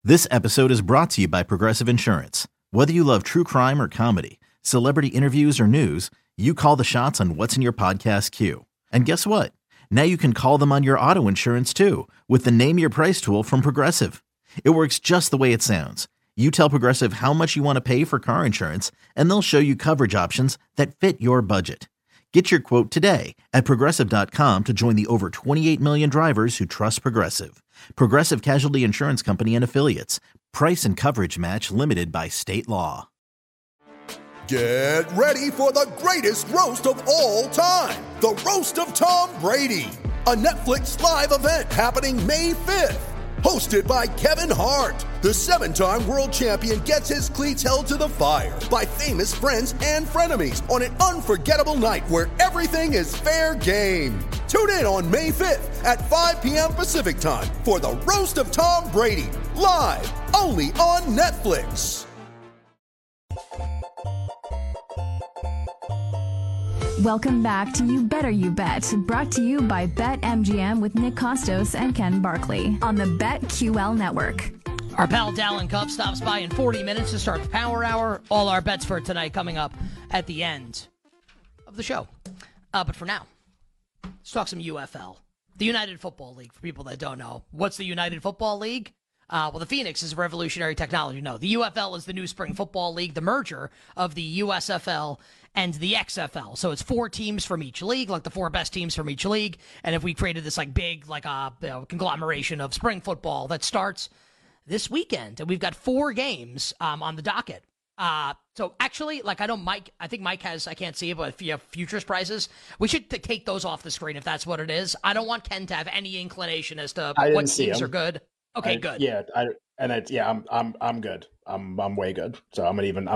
This episode is brought to you by Progressive Insurance. Whether you love true crime or comedy, celebrity interviews or news, you call the shots on what's in your podcast queue. And guess what? Now you can call them on your auto insurance too with the Name Your Price tool from Progressive. It works just the way it sounds. You tell Progressive how much you want to pay for car insurance, and they'll show you coverage options that fit your budget. Get your quote today at Progressive.com to join the over 28 million drivers who trust Progressive. Progressive Casualty Insurance Company and Affiliates. Price and coverage match limited by state law. Get ready for the greatest roast of all time. The Roast of Tom Brady. A Netflix live event happening May 5th. Hosted by Kevin Hart. The 7-time world champion gets his cleats held to the fire by famous friends and frenemies on an unforgettable night where everything is fair game. Tune in on May 5th at 5 p.m. Pacific time for the Roast of Tom Brady. Live only on Netflix. Welcome back to You Better You Bet, brought to you by BetMGM with Nick Costos and Ken Barkley on the BetQL network. Our pal Dallin Cup stops by in 40 minutes to start the Power Hour. All our bets for tonight coming up at the end of the show. But for now, let's talk some UFL. The United Football League, for people that don't know. What's the United Football League? Well, the Phoenix is revolutionary technology. No, the UFL is the new Spring Football League, the merger of the USFL and the XFL. So it's 4 teams from each league, like the 4 best teams from each league. And if we created this like big, like conglomeration of spring football that starts this weekend, and we've got 4 games on the docket. So actually, like I think Mike has, I can't see it, but if you have futures prices, we should take those off the screen if that's what it is. I don't want Ken to have any inclination as to what teams are good. Okay, good. Yeah, I'm good. I'm way good. So I'm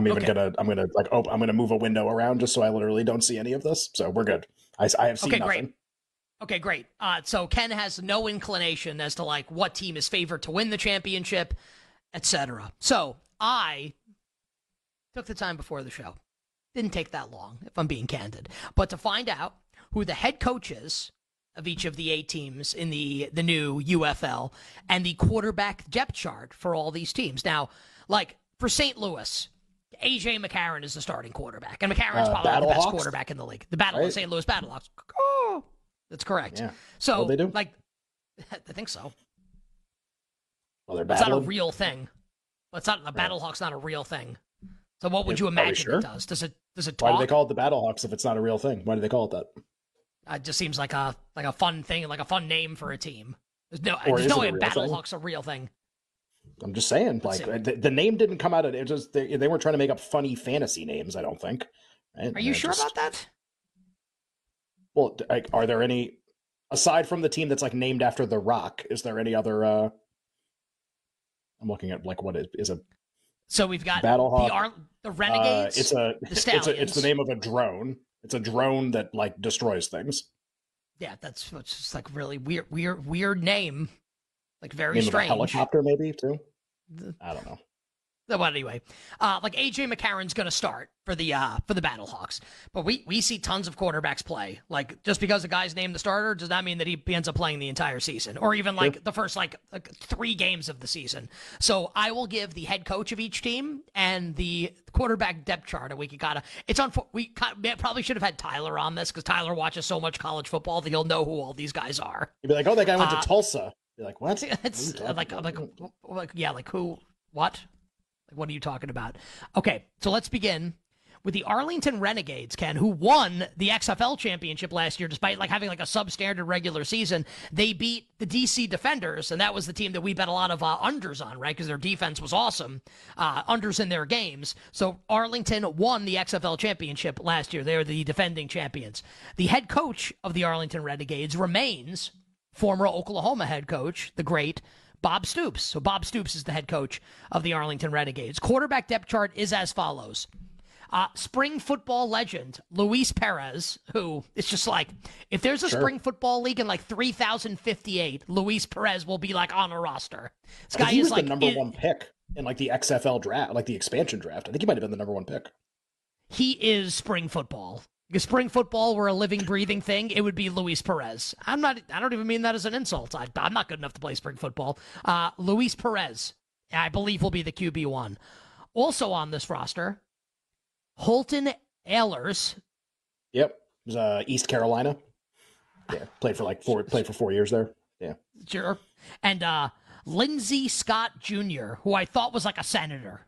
gonna move a window around just so I literally don't see any of this. So we're good. I have seen nothing. Great. Okay, great. So Ken has no inclination as to like what team is favored to win the championship, etc. So I took the time before the show. Didn't take that long, if I'm being candid, but to find out who the head coach is of each of the 8 teams in the new UFL and the quarterback depth chart for all these teams. Now, like for St. Louis, A.J. McCarron is the starting quarterback, and McCarron's probably the best quarterback in the league. The Battle of St. Louis Battlehawks. Oh, that's correct. Yeah. So, they do? Like, I think so. Well, they're It's battling. not a real thing. It's not the Battlehawks. Not a real thing. So, what would you imagine it does? Does it talk? Why do they call it the Battlehawks if it's not a real thing? Why do they call it that? It just seems like a fun thing, like a fun name for a team. There's no way Battlehawks a real thing. I'm just saying, like the name didn't come out of it. Just they weren't trying to make up funny fantasy names. I don't think. Right? Are you sure about that? Well, like, are there any aside from the team that's like named after The Rock? Is there any other? I'm looking at like what is a. So we've got Battlehawk, the Renegades. It's the name of a drone. It's a drone that like destroys things. Yeah, that's just like really weird name, like very name strange. Of a helicopter, maybe too. I don't know. But anyway, like A.J. McCarron's going to start for the Battlehawks, but we see tons of quarterbacks play. Like just because a guy's named the starter does not mean that he ends up playing the entire season, or even like the first like 3 games of the season. So I will give the head coach of each team and the quarterback depth chart. And we probably should have had Tyler on this because Tyler watches so much college football that he'll know who all these guys are. You'd be like, oh, that guy went to Tulsa. You're like, what? It's like who? What? What are you talking about? Okay, so let's begin with the Arlington Renegades, Ken, who won the XFL championship last year despite like having like a substandard regular season. They beat the DC Defenders, and that was the team that we bet a lot of unders on, right? Because their defense was awesome, unders in their games. So Arlington won the XFL championship last year. They're the defending champions. The head coach of the Arlington Renegades remains former Oklahoma head coach, the great Bob Stoops. So Bob Stoops is the head coach of the Arlington Renegades. Quarterback depth chart is as follows. Spring football legend Luis Perez, who it's just like, if there's a spring football league in like 3058, Luis Perez will be like on a roster. This guy he was is like the number 1 pick in like the XFL draft, like the expansion draft. I think he might have been the number 1 pick. He is spring football. If spring football were a living, breathing thing, it would be Luis Perez. I don't even mean that as an insult. I'm not good enough to play spring football. Luis Perez I believe will be the QB1. Also on this roster, Holton Ahlers. Yep. It was East Carolina. Yeah. Played for 4 years there. Yeah. Sure. And Lindsey Scott Jr., who I thought was like a senator.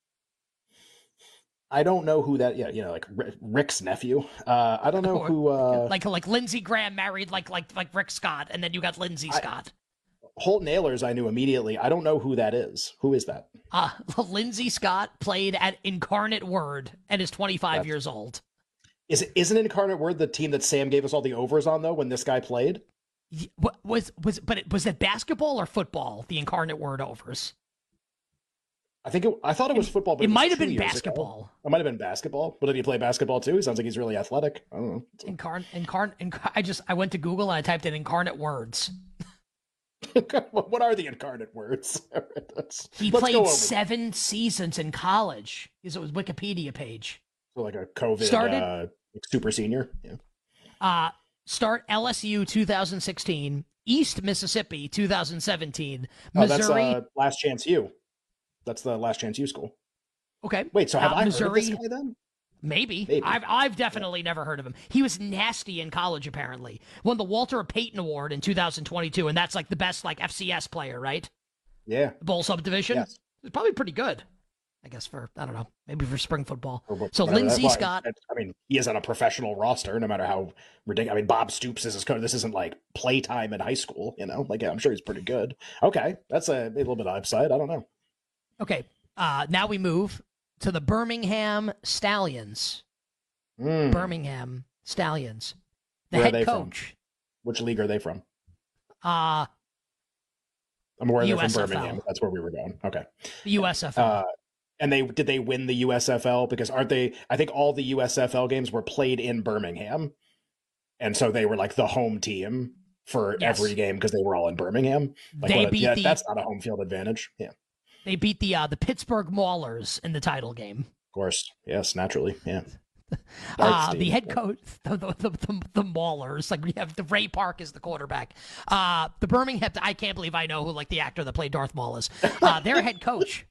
I don't know who that. Yeah, like Rick's nephew. I don't know who. Like Lindsey Graham married like Rick Scott, and then you got Lindsey Scott. Holton Ahlers, I knew immediately. I don't know who that is. Who is that? Lindsey Scott played at Incarnate Word and is 25 years old. Isn't Incarnate Word the team that Sam gave us all the overs on though when this guy played? Was it basketball or football? The Incarnate Word overs. I thought it was football, but it might have been basketball. It might have been basketball. But did he play basketball too? He sounds like he's really athletic. I don't know. I went to Google and I typed in Incarnate Words. What are the Incarnate Words? He played 7 seasons in college. It was Wikipedia page. So like a COVID super senior. Yeah. Start LSU 2016, East Mississippi 2017, Missouri. That's Last Chance U. That's the Last Chance U school. Okay. Wait, so have I Missouri, heard of this guy then? Maybe. I've definitely never heard of him. He was nasty in college, apparently. Won the Walter Payton Award in 2022, and that's like the best like FCS player, right? Yeah. Bowl subdivision? Yes. It's probably pretty good. I guess for, I don't know, maybe for spring football. So Whatever, Lindsey Scott. I mean, he is on a professional roster, no matter how ridiculous. I mean, Bob Stoops is his coach. This isn't like playtime in high school, Like, yeah, I'm sure he's pretty good. Okay, that's a little bit of upside. I don't know. Okay, now we move to the Birmingham Stallions. Birmingham Stallions. The head coach. From? Which league are they from? I'm aware they're USFL. from Birmingham. That's where we were going. Okay. The USFL. And did they win the USFL? Because aren't they? I think all the USFL games were played in Birmingham, and so they were like the home team for every game because they were all in Birmingham. Like, that's not a home field advantage. Yeah. They beat the Pittsburgh Maulers in the title game. Of course, yes, naturally, yeah. The head coach, the Maulers, like we have the Ray Park is the quarterback. The Birmingham, I can't believe I know who like the actor that played Darth Maul is. Their head coach.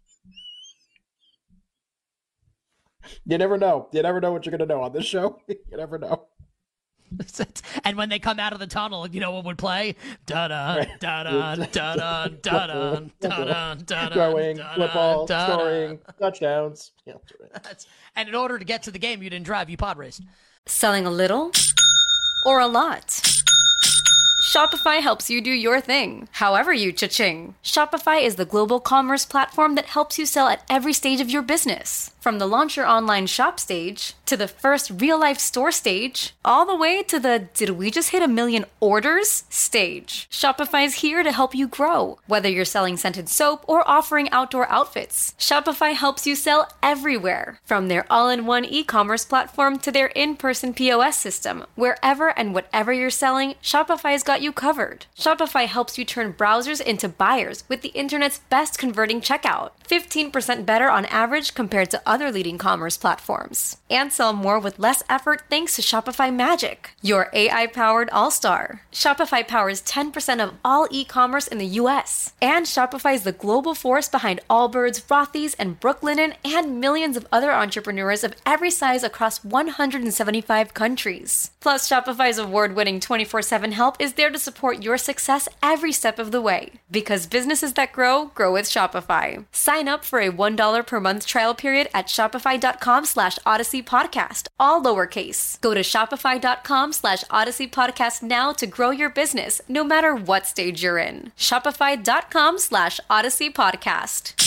You never know. You never know what you're going to know on this show. You never know. And when they come out of the tunnel, you know what would play? Da-da, da-da, da-da, da-da, da-da, da-da. Throwing, football, scoring, touchdowns. Yeah, and in order to get to the game, you didn't drive, you pod raced. Selling a little or a lot? Shopify helps you do your thing, however you cha-ching. Shopify is the global commerce platform that helps you sell at every stage of your business. From the launch your online shop stage, to the first real-life store stage, all the way to the did we just hit 1 million orders stage. Shopify's here to help you grow. Whether you're selling scented soap or offering outdoor outfits, Shopify helps you sell everywhere. From their all-in-one e-commerce platform to their in-person POS system, wherever and whatever you're selling, Shopify's got you covered. Shopify helps you turn browsers into buyers with the internet's best converting checkout. 15% better on average compared to other leading commerce platforms. And sell more with less effort thanks to Shopify Magic, your AI-powered all-star. Shopify powers 10% of all e-commerce in the US. And Shopify is the global force behind Allbirds, Rothy's, and Brooklinen, and millions of other entrepreneurs of every size across 175 countries. Plus, Shopify's award-winning 24/7 help is there to support your success every step of the way. Because businesses that grow, grow with Shopify. Sign up for a $1 per month trial period at shopify.com/Odyssey Podcast, all lowercase. Go to shopify.com/Odyssey Podcast now to grow your business, no matter what stage you're in. Shopify.com/Odyssey Podcast.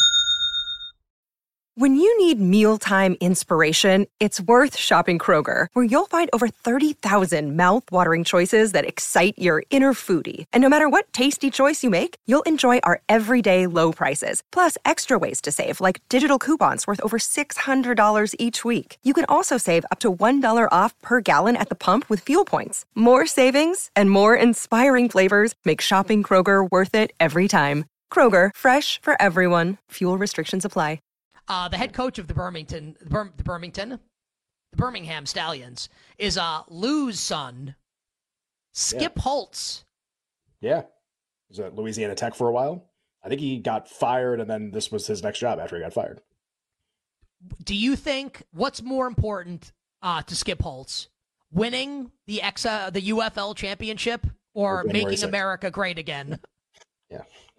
When you need mealtime inspiration, it's worth shopping Kroger, where you'll find over 30,000 mouth-watering choices that excite your inner foodie. And no matter what tasty choice you make, you'll enjoy our everyday low prices, plus extra ways to save, like digital coupons worth over $600 each week. You can also save up to $1 off per gallon at the pump with fuel points. More savings and more inspiring flavors make shopping Kroger worth it every time. Kroger, fresh for everyone. Fuel restrictions apply. The head coach of the Birmingham Stallions is Lou's son, Skip Holtz. Yeah. Was at Louisiana Tech for a while. I think he got fired, and then this was his next job after he got fired. Do you think what's more important to Skip Holtz, winning the UFL championship or making 6th. America great again? Yeah.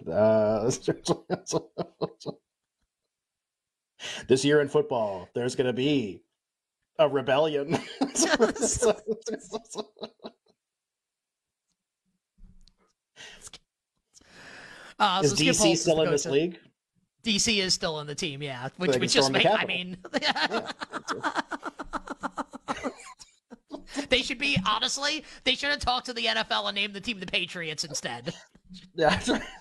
This year in football, there's going to be a rebellion. Is DC still in this league? DC is still in the team, yeah. Which just makes, I mean... They should be, honestly, they should have talked to the NFL and named the team the Patriots instead. Yeah.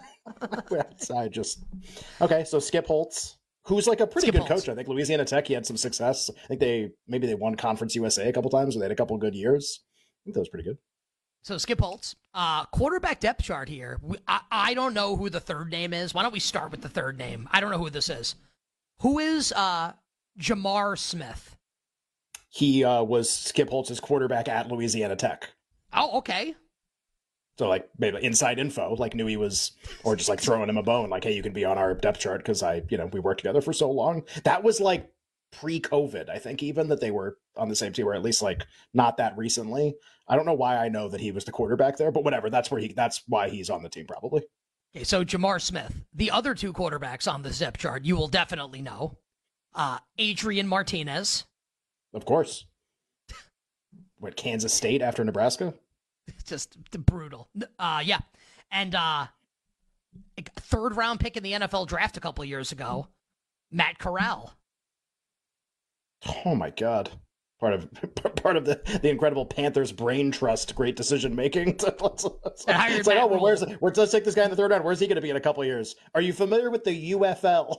Okay, so Skip Holtz, who's like a pretty good coach. I think Louisiana Tech, he had some success. I think they won Conference USA a couple times, or they had a couple good years. I think that was pretty good. So Skip Holtz, quarterback depth chart here. I don't know who the third name is. Why don't we start with the third name? I don't know who this is. Who is Jamar Smith? He was Skip Holtz's quarterback at Louisiana Tech. Oh, okay. So, like, maybe inside info, like, knew he was, or just, like, throwing him a bone, like, hey, you can be on our depth chart because we worked together for so long. That was, like, pre-COVID, I think, even, that they were on the same team, or at least, like, not that recently. I don't know why I know that he was the quarterback there, but whatever. That's why he's on the team, probably. Okay, so Jamar Smith. The other two quarterbacks on the depth chart, you will definitely know. Adrian Martinez. Of course. What, Kansas State after Nebraska? Just brutal. Yeah. And third round pick in the NFL draft a couple of years ago, Matt Corral. Oh my God. Part of the incredible Panthers brain trust, great decision making. Let's take this guy in the third round. Where's he going to be in a couple of years? Are you familiar with the UFL?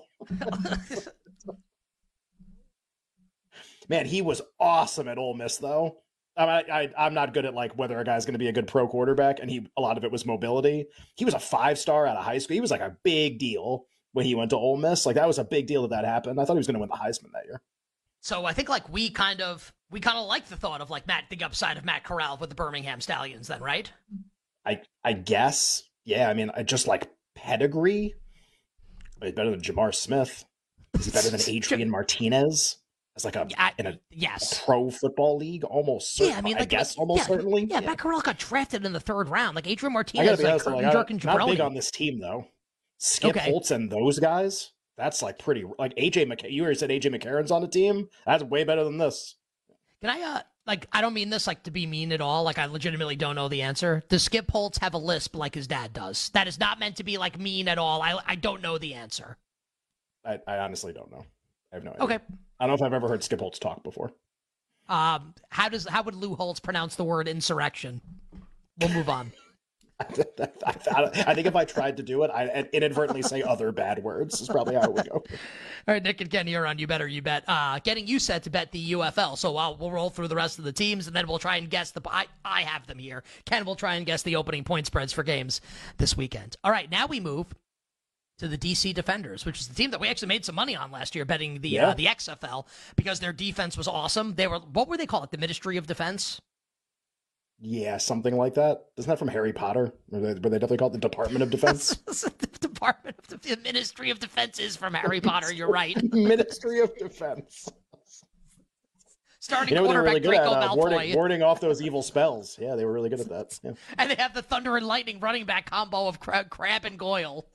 Man, he was awesome at Ole Miss, though. I'm not good at like whether a guy's going to be a good pro quarterback, and a lot of it was mobility. He was a 5-star out of high school. He was like a big deal when he went to Ole Miss. Like, that was a big deal that happened. I thought he was going to win the Heisman that year. So I think like we kind of like the thought of like the upside of Matt Corral with the Birmingham Stallions, then, right? I guess, yeah. I mean, I just like pedigree. He's better than Jamar Smith. Is he better than Adrian Martinez? As like a pro football league, almost. Yeah, I mean, like, certainly. Yeah, Matt Corral got drafted in the third round. Like Adrian Martinez, I'm not big on this team though. Skip Holtz and those guys. That's like pretty. Like AJ McCarron. You already said AJ McCarron's on the team. That's way better than this. Can I I don't mean this like to be mean at all. Like, I legitimately don't know the answer. Does Skip Holtz have a lisp like his dad does? That is not meant to be like mean at all. I don't know the answer. I honestly don't know. I have no idea. Okay. I don't know if I've ever heard Skip Holtz talk before. How would Lou Holtz pronounce the word insurrection? We'll move on. I think if I tried to do it, I'd inadvertently say other bad words is probably how it would go. All right, Nick and Ken, you're on You Better You Bet. Getting you set to bet the UFL. So we'll roll through the rest of the teams, and then we'll try and guess I have them here. Ken will try and guess the opening point spreads for games this weekend. All right, now we move to the DC Defenders, which is the team that we actually made some money on last year betting the XFL because their defense was awesome. What were they called? The Ministry of Defense? Yeah, something like that. Isn't that from Harry Potter? Were they definitely called the Department of Defense? The Ministry of Defense is from Harry Potter. You're right. Ministry of Defense. Starting quarterback really Draco Malfoy. Warding off those evil spells. Yeah, they were really good at that. Yeah. And they have the Thunder and Lightning running back combo of Crab and Goyle.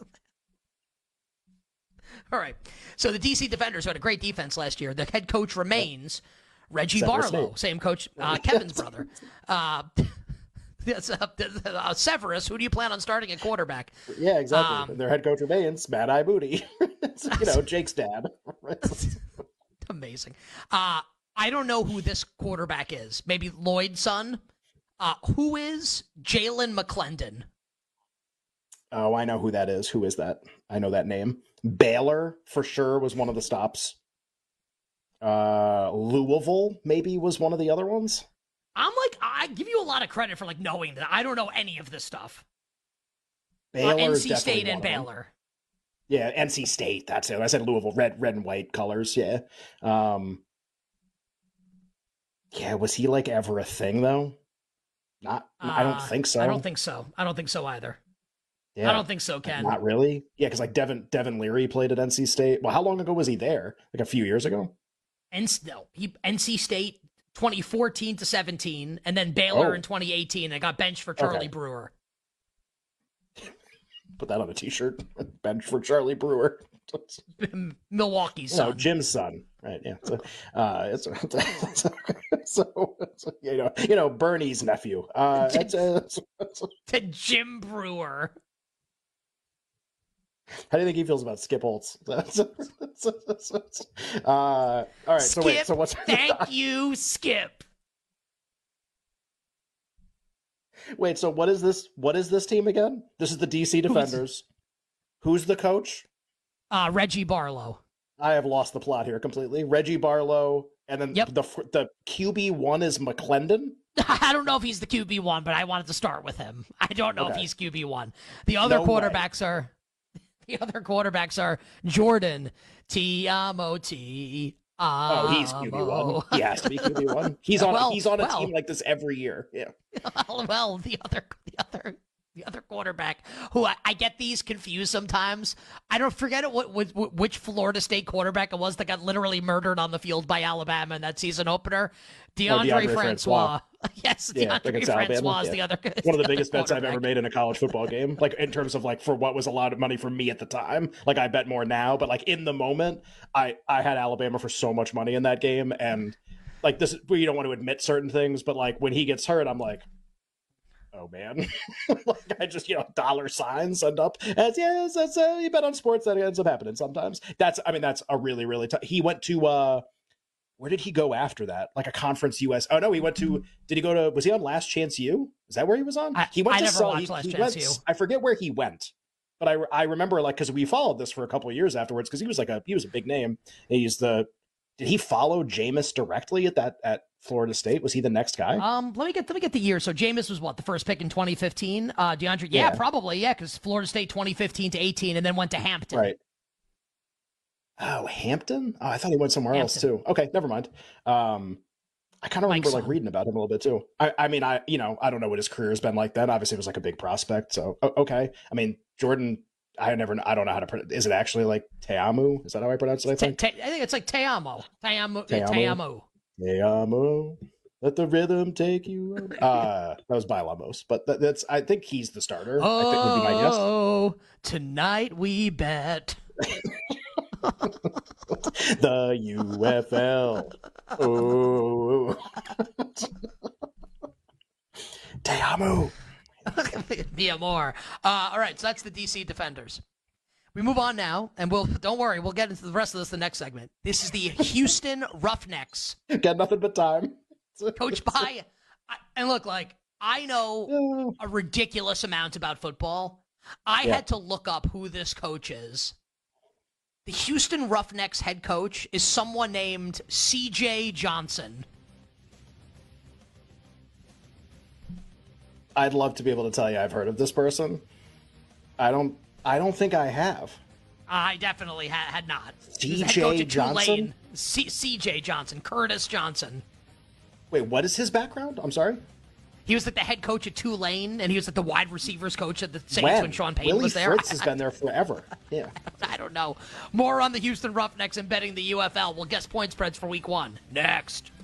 All right. So the DC Defenders had a great defense last year. The head coach remains Reggie Severus Barlow, Snape. same coach, Kevin's brother. Severus, who do you plan on starting at quarterback? Yeah, exactly. Their head coach remains Mad Eye Booty. Jake's dad. Amazing. I don't know who this quarterback is. Maybe Lloyd's son. Who is Jalen McClendon? Oh, I know who that is. Who is that? I know that name. Baylor, for sure, was one of the stops. Louisville, maybe, was one of the other ones. I give you a lot of credit for knowing that. I don't know any of this stuff. Baylor, NC State and Baylor. Yeah, NC State. That's it. I said Louisville, red and white colors. Yeah. Yeah. Was he ever a thing though? Not. I don't think so. I don't think so. I don't think so either. Yeah. I don't think so, Ken. Not really. Yeah, because like Devin Leary played at NC State. Well, how long ago was he there? Like a few years ago? NC State 2014 to 17, and then Baylor in 2018. And got benched for Charlie Brewer. Put that on a T-shirt. Bench for Charlie Milwaukee's son. Jim's son, right? Yeah. So Bernie's nephew. To Jim Brewer. How do you think he feels about Skip Holtz? All right. Skip, so what's? Thank you, Skip. Wait. So what is this? What is this team again? This is the DC Defenders. Who's the coach? Reggie Barlow. I have lost the plot here completely. Reggie Barlow, and then the QB1 is McClendon. I don't know if he's the QB1, but I wanted to start with him. I don't know if he's QB1. The other quarterbacks are Jordan T-M-O-T. Oh, he's QB1. He has to be QB1. He's on a team like this every year. Yeah. Well, the other quarterback who I get these confused sometimes. I don't forget which Florida State quarterback it was that got literally murdered on the field by Alabama in that season opener. DeAndre Francois. Yes, DeAndre Francois is the other. One of the biggest bets I've ever made in a college football game. Like in terms of like for what was a lot of money for me at the time. Like I bet more now, but like in the moment, I had Alabama for so much money in that game, and like this, you don't want to admit certain things, but like when he gets hurt, I'm like, oh man, like I just dollar signs end up as that's you bet on sports that ends up happening sometimes. That's a really really tough. He went to where did he go after that? Like a Conference US. Oh no, he went to. Did he go to? Was he on Last Chance U? Is that where he was on? He went I to. Never watched Last Chance U. I forget where he went, but I remember like because we followed this for a couple of years afterwards because he was a big name. Did he follow Jameis directly at Florida State? Was he the next guy? Let me get the year. So Jameis was the first pick in 2015. DeAndre, probably, because Florida State 2015 to 18, and then went to Hampton. Right. Oh, Hampton? Oh, I thought he went somewhere else too. Okay, never mind. I kind of remember like reading about him a little bit too. I don't know what his career has been like then. Obviously, it was like a big prospect. So okay. I mean, Jordan. I don't know how to pronounce. Is it actually like Teamu? Is that how I pronounce it? I think it's like Teamo. Teamo. Let the rhythm take you. That was Bailamos, but that's. I think he's the starter. I think would be my guess. Oh, tonight we bet. The UFL. Oh. Teamu. Via more. All right, so that's the DC Defenders. We move on now, and don't worry, we'll get into the rest of this in the next segment. This is the Houston Roughnecks. Got nothing but time. Coached by, and look, like, I know a ridiculous amount about football. I had to look up who this coach is. The Houston Roughnecks head coach is someone named C.J. Johnson. I'd love to be able to tell you I've heard of this person. I don't think I have. I definitely had not. C.J. Johnson? C.J. Johnson. Curtis Johnson. Wait, what is his background? I'm sorry? He was like the head coach at Tulane, and he was like the wide receivers coach at the Saints when Sean Payton was there. Willie Fritz has been there forever. Yeah. I don't know. More on the Houston Roughnecks and betting the UFL. We'll guess point spreads for week 1. Next.